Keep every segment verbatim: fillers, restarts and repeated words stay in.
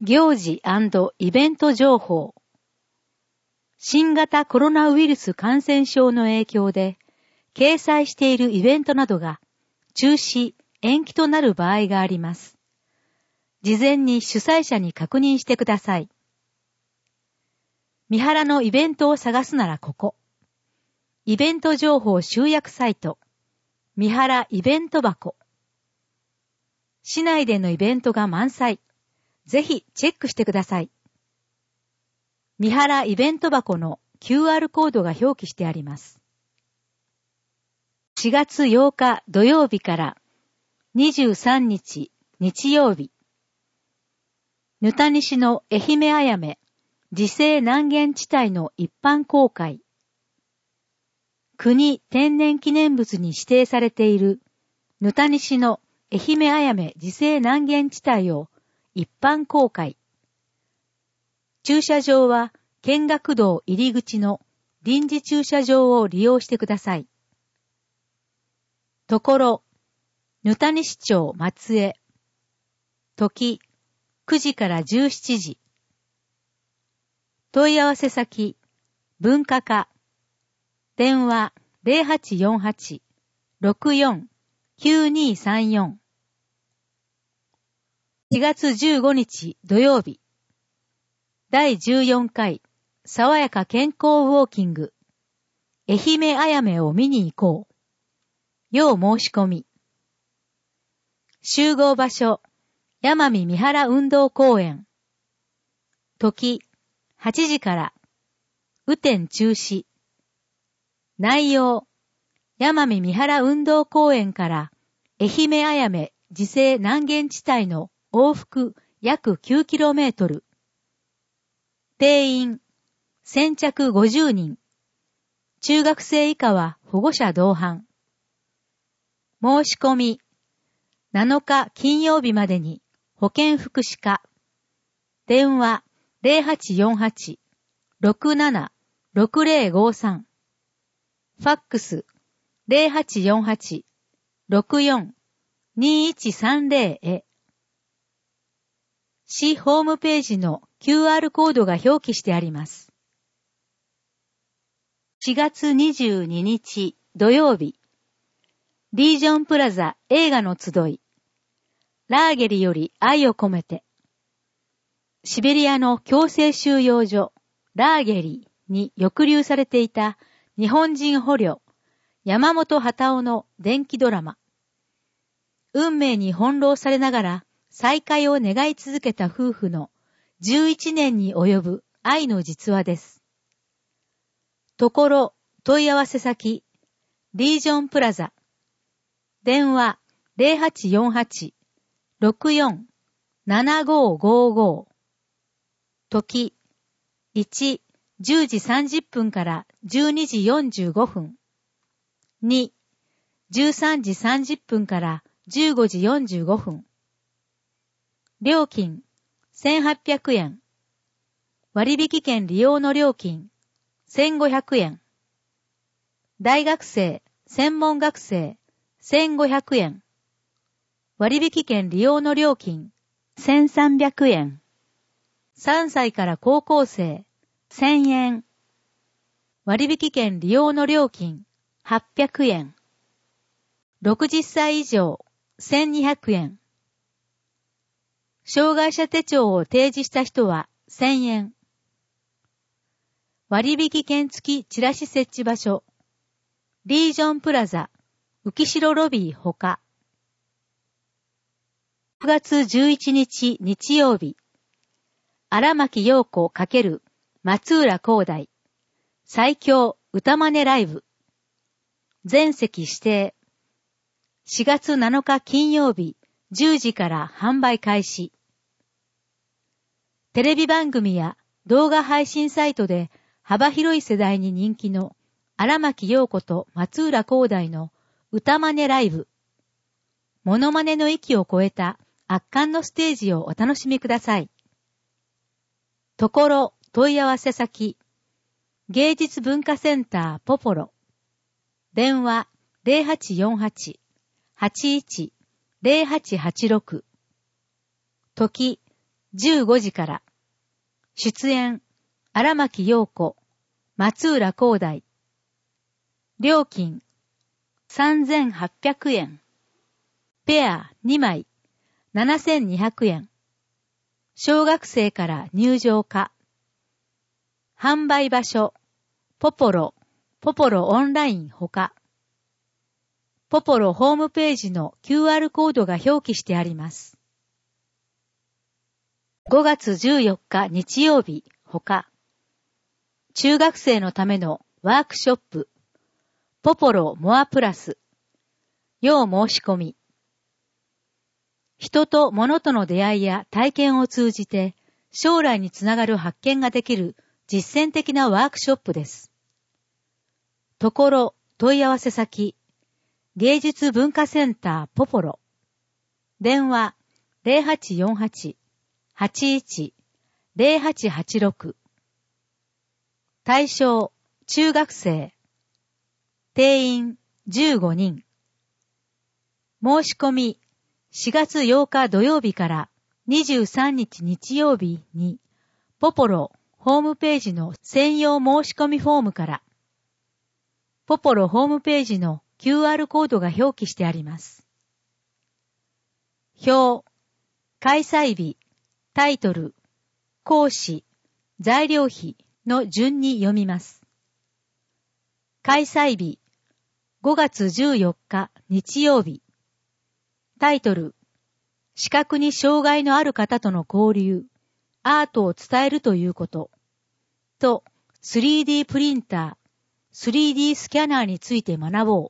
行事&イベント情報。新型コロナウイルス感染症の影響で、掲載しているイベントなどが中止、延期となる場合があります。事前に主催者に確認してください。三原のイベントを探すならここ。イベント情報集約サイト、三原イベント箱。市内でのイベントが満載。ぜひチェックしてください。三原イベント箱の キューアール コードが表記してあります。しがつようか土曜日からにじゅうさんにち日曜日。ぬたにしの愛媛あやめ自生南限地帯の一般公開。国天然記念物に指定されているぬたにしの愛媛あやめ自生南限地帯を一般公開。駐車場は見学道入り口の臨時駐車場を利用してください。ところ、ぬたにし町松江。時、くじからじゅうしちじ。問い合わせ先、文化課。電話 ゼロはちよんはち ろくよん きゅうにさんよん。しがつじゅうごにち土曜日。だいじゅうよんかい爽やか健康ウォーキング。愛媛あやめを見に行こう。要申し込み。集合場所、山見三原運動公園。時、はちじから。雨天中止。内容、山見三原運動公園から愛媛あやめ自生南限地帯の往復約 きゅうキロメートル。定員、先着ごじゅうにん。中学生以下は保護者同伴。申し込み、なのか金曜日までに保健福祉課。電話 ゼロはちよんはち ろくなな ろくゼロごさん。ファックス ゼロはちよんはち ろくよん にいちさんゼロ へ。市ホームページの キューアール コードが表記してあります。しがつにじゅうににち土曜日。リージョンプラザ映画の集い。ラーゲリより愛を込めて。シベリアの強制収容所、ラーゲリに抑留されていた日本人捕虜、山本畑夫の伝記ドラマ。運命に翻弄されながら再会を願い続けた夫婦のじゅういちねんに及ぶ愛の実話です。ところ、問い合わせ先、リージョンプラザ。電話 ゼロはちよんはち ろくよん ななごごご。時、いち、じゅうじさんじゅっぷんからじゅうにじよんじゅうごふん。に、じゅうさんじさんじゅっぷんからじゅうごじよんじゅうごふん。料金、せんはっぴゃくえん。割引券利用の料金、せんごひゃくえん。大学生、専門学生、せんごひゃくえん。割引券利用の料金、せんさんびゃくえん。さんさいから高校生、せんえん。割引券利用の料金、はっぴゃくえん。ろくじゅっさい以上、せんにひゃくえん。障害者手帳を提示した人はせんえん。割引券付きチラシ設置場所、リージョンプラザ、浮代ロビーほか。くがつじゅういちにち日曜日。荒牧陽子×松浦光大。最強歌真似ライブ。全席指定。しがつなのか金曜日じゅうじから販売開始。テレビ番組や動画配信サイトで幅広い世代に人気の荒牧陽子と松浦光大の歌真似ライブ。モノマネの域を超えた圧巻のステージをお楽しみください。ところ、問い合わせ先、芸術文化センターポポロ。電話 ゼロはちよんはち はちいち ゼロはちはちろく。時じゅうごじから。出演、荒牧陽子、松浦光大。料金、さんぜんはっぴゃくえん。ペアにまい、ななせんにひゃくえん。小学生から入場可。販売場所、ポポロ、ポポロオンラインほか。ポポロホームページの キューアール コードが表記してあります。ごがつじゅうよっか日曜日ほか。中学生のためのワークショップ、ポポロモアプラス。要申し込み。人と物との出会いや体験を通じて将来につながる発見ができる実践的なワークショップです。ところ問い合わせ先、芸術文化センターポポロ。電話 ゼロはちよんはち はちいち ゼロはちはちろく。対象、中学生。定員じゅうごにん。申し込み、しがつようか土曜日からにじゅうさんにち日曜日に、ポポロホームページの専用申し込みフォームから、ポポロホームページの キューアール コードが表記してあります。表、開催日、タイトル、講師、材料費の順に読みます。開催日、ごがつじゅうよっか日曜日。タイトル、視覚に障害のある方との交流、アートを伝えるということ。と、スリーディー プリンター、スリーディー スキャナーについて学ぼう。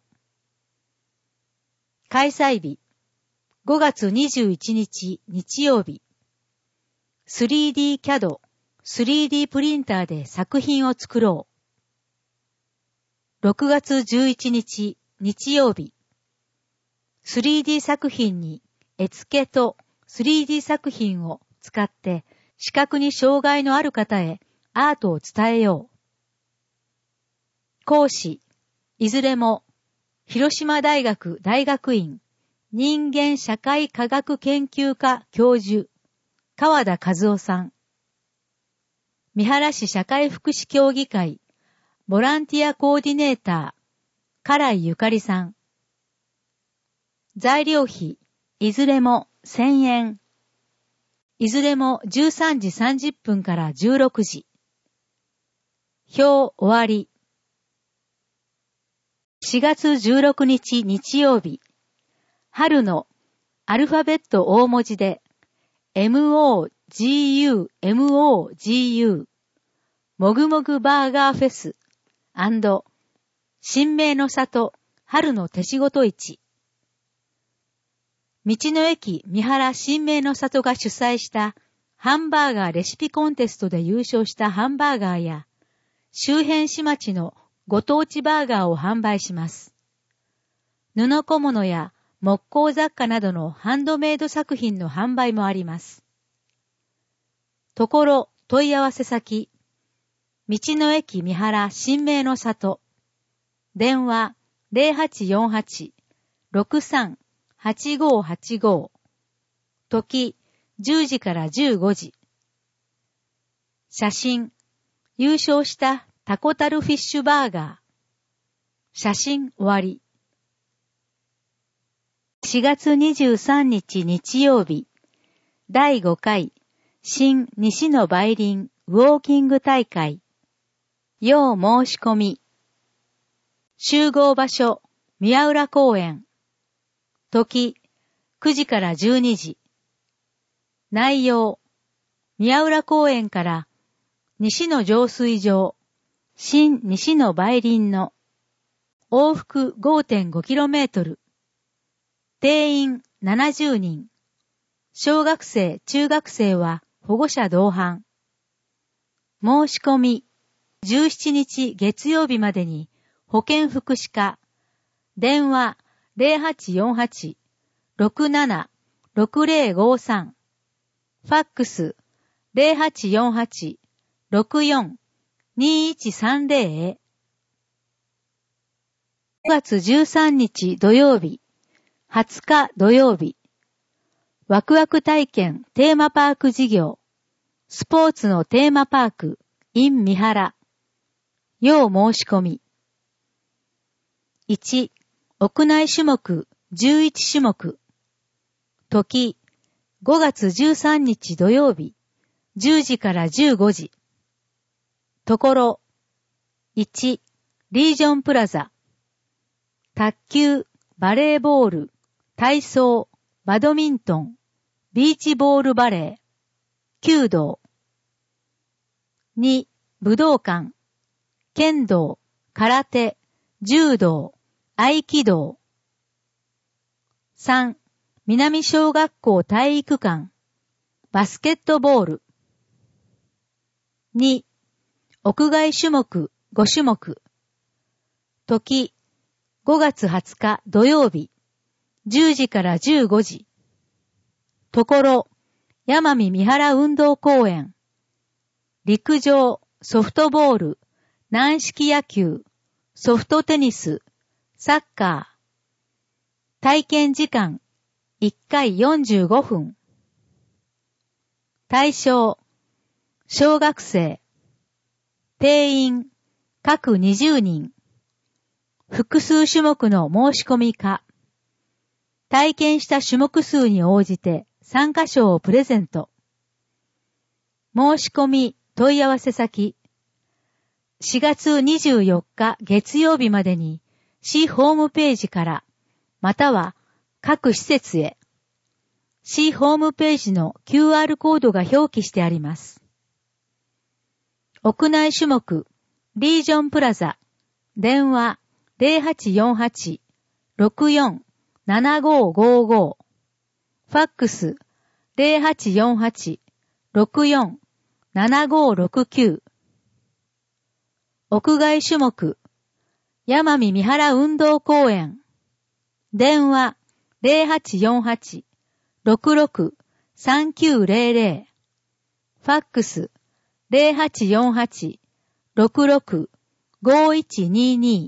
開催日、ごがつにじゅういちにち日曜日。スリーディー キャド、スリーディー プリンターで作品を作ろう。ろくがつじゅういちにち日曜日。スリーディー 作品に絵付けと スリーディー 作品を使って視覚に障害のある方へアートを伝えよう。講師、いずれも広島大学大学院人間社会科学研究科教授川田和夫さん。三原市社会福祉協議会ボランティアコーディネーター唐井ゆかりさん。材料費、いずれもせんえん。いずれもじゅうさんじさんじゅっぷんからじゅうろくじ。表終わり。しがつじゅうろくにち日曜日。春のアルファベット大文字で エムオージーユーエムオージーユー もぐもぐバーガーフェス&新名の里春の手仕事市。道の駅三原新名の里が主催したハンバーガーレシピコンテストで優勝したハンバーガーや周辺市町のご当地バーガーを販売します。布小物や木工雑貨などのハンドメイド作品の販売もあります。ところ問い合わせ先、道の駅三原新名の里。電話 ゼロはちよんはち ろくさん はちごはちご。時じゅうじからじゅうごじ。写真、優勝したタコタルフィッシュバーガー。写真終わり。しがつにじゅうさんにち日曜日。だいごかい新西野梅林ウォーキング大会。要申し込み。集合場所、宮浦公園。時、くじからじゅうにじ。内容、宮浦公園から西野浄水場、新西野梅林の往復 ごてんごキロメートル。定員ななじゅうにん。小学生、中学生は保護者同伴。申し込み、じゅうしちにち月曜日までに保健福祉課、電話ゼロはちよんはち ろくなな ろくゼロごさん、ファックスゼロはちよんはち ろくよん にいちさんゼロへ。ごがつじゅうさんにち土曜日、はつか土曜日、 ワクワク体験テーマパーク事業、スポーツのテーマパーク in 三原。要申し込み。いち、屋内種目じゅういち種目。時、ごがつじゅうさんにち土曜日、じゅうじからじゅうごじ。ところ、いち、リージョンプラザ。卓球、バレーボール、体操、バドミントン、ビーチボールバレー、弓道。に、武道館、剣道、空手、柔道、合気道。さん、南小学校体育館、バスケットボール。に、屋外種目ご種目。時、ごがつはつか土曜日、じゅうじからじゅうごじ。ところ、山見三原運動公園。陸上、ソフトボール、軟式野球、ソフトテニス、サッカー。体験時間、いっかいよんじゅうごふん。対象、小学生。定員、各にじゅうにん。複数種目の申し込み可。体験した種目数に応じて参加賞をプレゼント。申し込み問い合わせ先。しがつにじゅうよっか月曜日までに市ホームページから、または各施設へ。市ホームページの キューアール コードが表記してあります。屋内種目、リージョンプラザ、電話 ゼロはちよんはち ろくよん ななごごご、ファックス ゼロはちよんはち ろくよん ななごろくきゅう。屋外種目、山見三原運動公園、電話 ゼロはちよんはち ろくろく さんきゅうゼロゼロ、ファックスゼロはちよんはち ろくろく ごいちにに。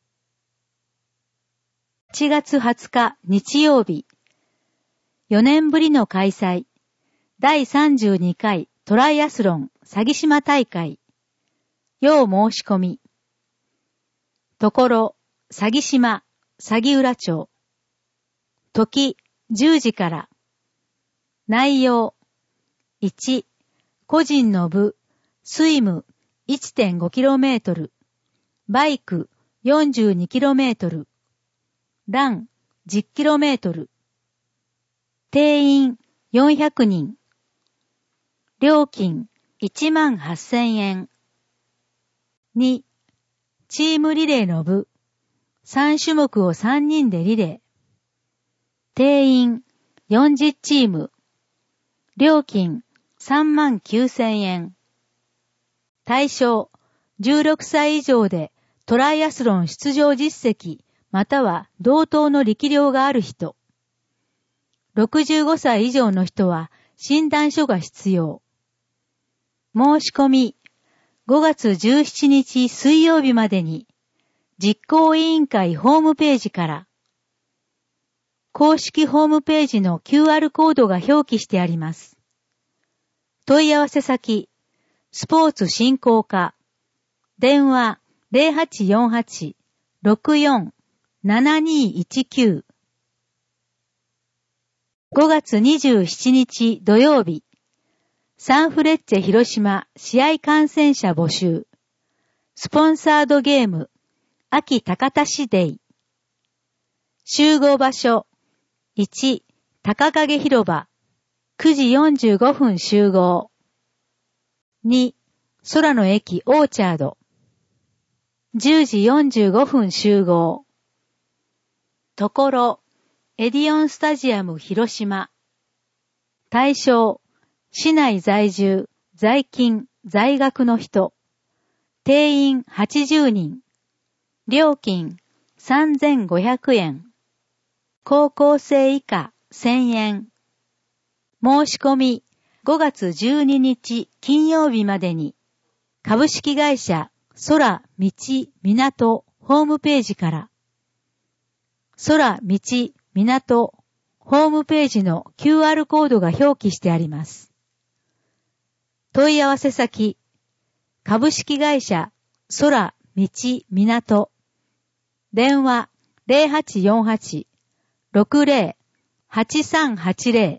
しちがつはつか日曜日、よねんぶりの開催、だいさんじゅうにかいトライアスロン鷺島大会、要申し込み。ところ、鷺島、鷺浦町。時、じゅうじから。内容、いち、個人の部、スイム いってんごキロメートル、バイク よんじゅうにキロメートル、ラン じゅっキロメートル。定員よんひゃくにん。料金いちまんはっせんえん。に、チームリレーの部、さん種目をさんにんでリレー。定員よんじゅうチーム。料金さんまんきゅうせんえん。対象、じゅうろくさい以上でトライアスロン出場実績または同等の力量がある人。ろくじゅうごさい以上の人は診断書が必要。申し込み、ごがつじゅうしちにち水曜日までに、実行委員会ホームページから、公式ホームページの キューアール コードが表記してあります。問い合わせ先、スポーツ振興課、電話 ゼロはちよんはち ろくよん ななにいちきゅう。ごがつにじゅうしちにち土曜日、サンフレッチェ広島試合観戦者募集。スポンサードゲーム、秋高田市デイ。集合場所、いち、高影広場、くじよんじゅうごふん集合。に、空の駅オーチャード、じゅうじよんじゅうごふん集合。ところ、エディオンスタジアム広島。対象、市内在住、在勤、在学の人。定員はちじゅうにん。料金さんぜんごひゃくえん。高校生以下せんえん。申し込みごがつじゅうににち金曜日までに、株式会社空道港ホームページから、空道港ホームページの キューアール コードが表記してあります。問い合わせ先、株式会社空道港、電話 ゼロはちよんはち ろくゼロ はちさんはちゼロ。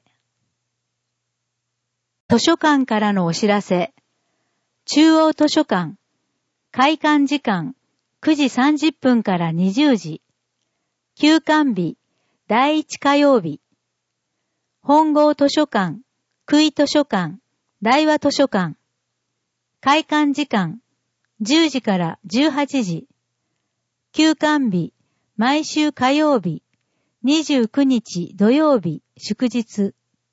図書館からのお知らせ。中央図書館、開館時間くじさんじゅっぷんからにじゅうじ。休館日、だいいち火曜日。本郷図書館、久井図書館、大和図書館。開館時間、じゅうじからじゅうはちじ。休館日、毎週火曜日、にじゅうくにち土曜日、祝日。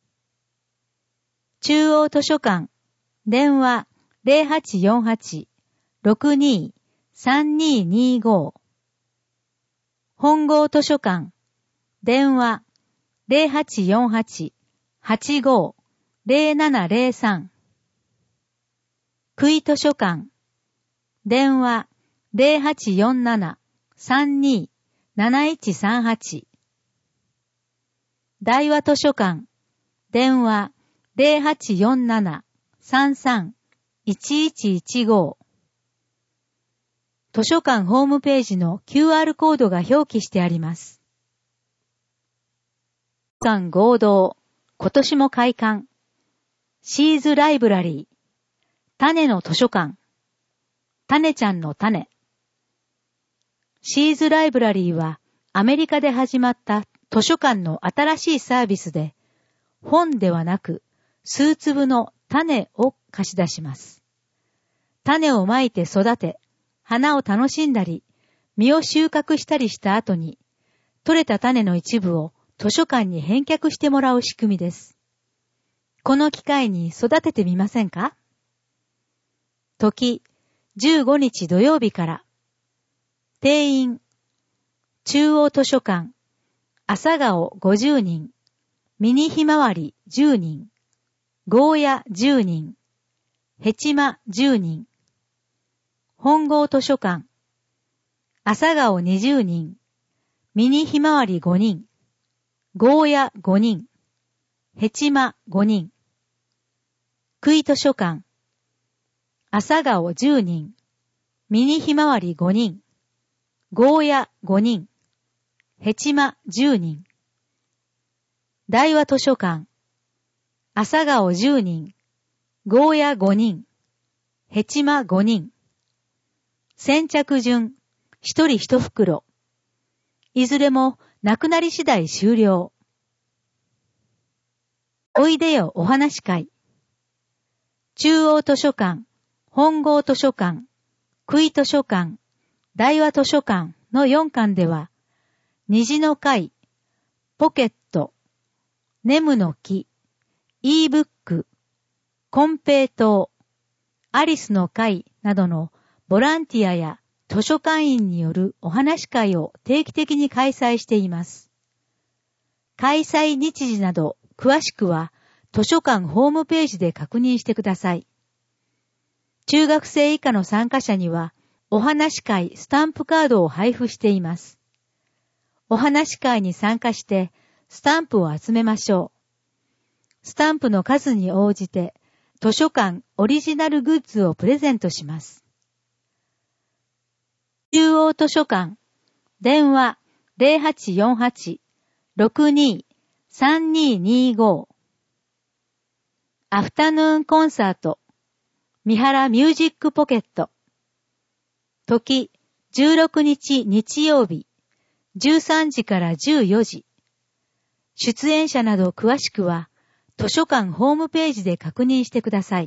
中央図書館、電話ゼロはちよんはち ろくに さんににご。本郷図書館、電話ゼロはちよんはち はちご ゼロななゼロさん。久井図書館、電話ゼロはちよんなな さんに なないちさんはち。大和図書館、電話ゼロはちよんなな さんさん いちいちいちご。図書館ホームページの キューアール コードが表記してあります。図書館合同、今年も開館。シーズライブラリー、種の図書館、種ちゃんの種。シーズライブラリーはアメリカで始まった図書館の新しいサービスで、本ではなく数粒の種を貸し出します。種をまいて育て、花を楽しんだり、実を収穫したりした後に、取れた種の一部を図書館に返却してもらう仕組みです。この機会に育ててみませんか？時、じゅうごにち土曜日から。定員、中央図書館、朝顔ごじゅうにん、ミニひまわりじゅうにん、ゴーヤじゅうにん、ヘチマじゅうにん。本郷図書館、朝顔にじゅうにん、ミニひまわりごにん、ゴーヤごにん、ヘチマごにん。久井図書館、朝顔じゅうにん、ミニひまわりごにん、ゴーヤごにん、ヘチマじゅうにん。大和図書館、朝顔じゅうにん、ゴーヤごにん、ヘチマごにん。先着順、一人一袋。いずれもなくなり次第終了。おいでよお話会。中央図書館、本郷図書館、久井図書館、大和図書館のよんかんでは、虹の会、ポケット、ネムの木、e ブック、コンペイトー、アリスの会などのボランティアや図書館員によるお話会を定期的に開催しています。開催日時など詳しくは図書館ホームページで確認してください。中学生以下の参加者にはお話会スタンプカードを配布しています。お話会に参加してスタンプを集めましょう。スタンプの数に応じて図書館オリジナルグッズをプレゼントします。中央図書館、電話ゼロはちよんはち ろくに さんににご。アフタヌーンコンサート、三原ミュージックポケット。時、じゅうろくにち日曜日、じゅうさんじからじゅうよじ。出演者など詳しくは、図書館ホームページで確認してください。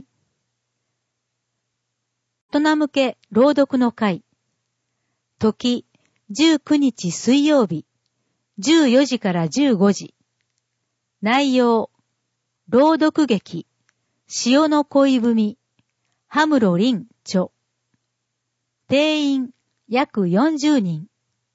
大人向け朗読の会。時、じゅうくにち水曜日、じゅうよじからじゅうごじ。内容、朗読劇、潮の恋文、羽室凛著。定員、約よんじゅうにん。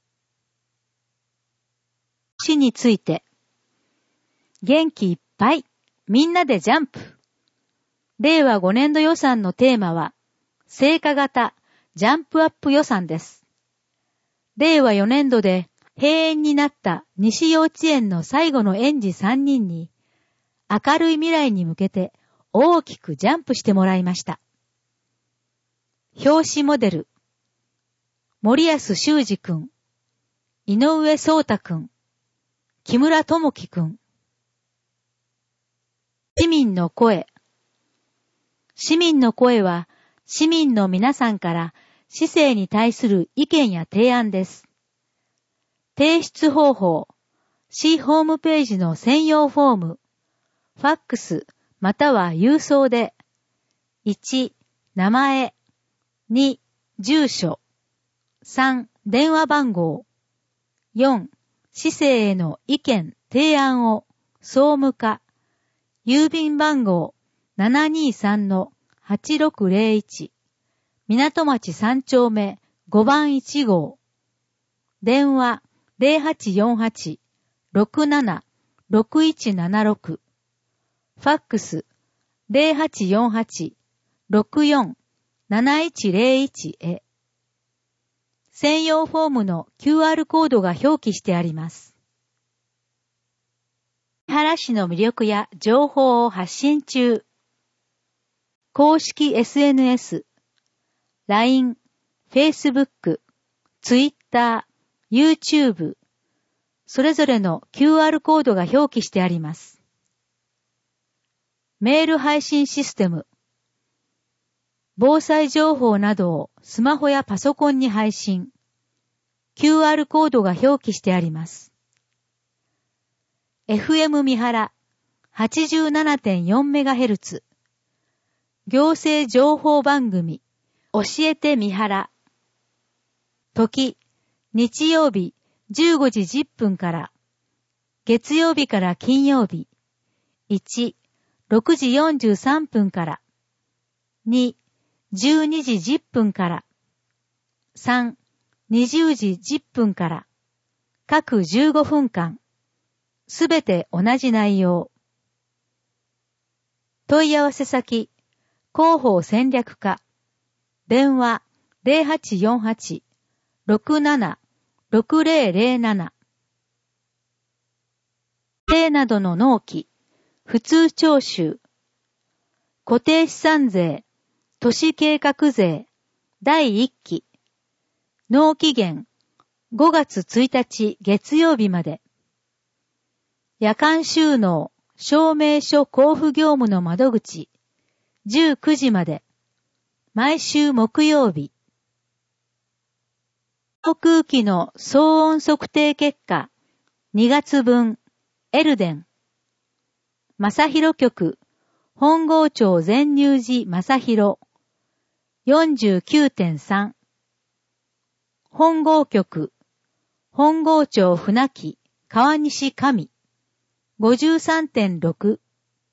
詩について。元気いっぱい、みんなでジャンプ。れいわごねんど予算のテーマは、成果型ジャンプアップ予算です。れいわよねんどで閉園になった西幼稚園の最後の園児さんにんに、明るい未来に向けて大きくジャンプしてもらいました。表紙モデル、森安修二くん、井上壮太くん、木村智樹くん。市民の声。市民の声は、市民の皆さんから市政に対する意見や提案です。提出方法、市ホームページの専用フォーム、ファックスまたは郵送で、いち、名前、に、住所、さん、電話番号、よん、市政への意見、提案を総務課、郵便番号 ななにさんのはちろくぜろいち、港町さん丁目ごばんいち号、電話 ゼロはちよんはち ろくなな ろくいちななろく、ファックス ゼロはちよんはち ろくよん なないちぜろいち へ。専用フォームの キューアール コードが表記してあります。三原市の魅力や情報を発信中。公式 エスエヌエス、ライン、Facebook、Twitter、YouTube、それぞれの キューアール コードが表記してあります。メール配信システム。防災情報などをスマホやパソコンに配信。キューアール コードが表記してあります。エフエム 三原 はちじゅうななてんよんメガヘルツ 行政情報番組教えて三原。時、日曜日じゅうごじじゅっぷんから、月曜日から金曜日、いち、ろくじよんじゅうさんぷんから、に、じゅうにじじゅっぷんから、さん、にじゅうじじゅっぷんから、各じゅうごふんかん、すべて同じ内容。問い合わせ先、広報戦略課、電話 ゼロはちよんはち ろくなな ろくぜろぜろなな。税などの納期、普通徴収、固定資産税、都市計画税、だいいっき、納期限ごがつついたち月曜日まで。夜間収納、証明書交付業務の窓口、じゅうくじまで。毎週木曜日。航空機の騒音測定結果、にがつぶん、エルデン。正広局、本郷町全入寺正広、よんじゅうきゅうてんさん。本郷局、本郷町船木、川西上、ごじゅうさんてんろく。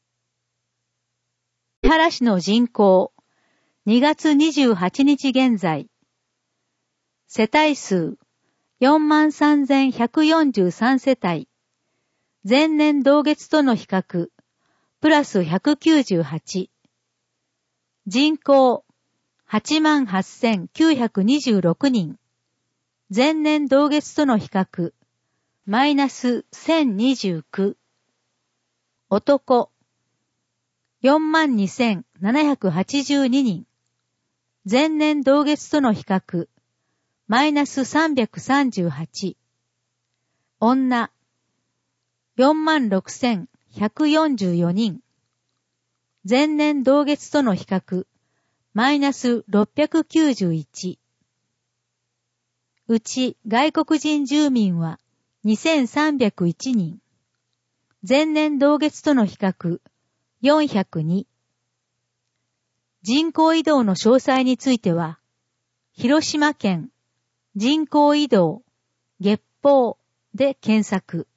三原市の人口、にがつにじゅうはちにち現在。世帯数、よんまんさんぜんひゃくよんじゅうさん世帯。前年同月との比較、プラスひゃくきゅうじゅうはち。人口、はちまんはっせんきゅうひゃくにじゅうろくにん。前年同月との比較、マイナスせんにじゅうきゅう。男、よんまんにせんななひゃくはちじゅうににん。前年同月との比較、マイナスさんびゃくさんじゅうはち。女、よんまんろくせんひゃくよんじゅうよにん。前年同月との比較、マイナスろっぴゃくきゅうじゅういち。うち外国人住民はにせんさんびゃくいちにん。前年同月との比較、よんひゃくに。人口移動の詳細については、広島県人口移動月報で検索。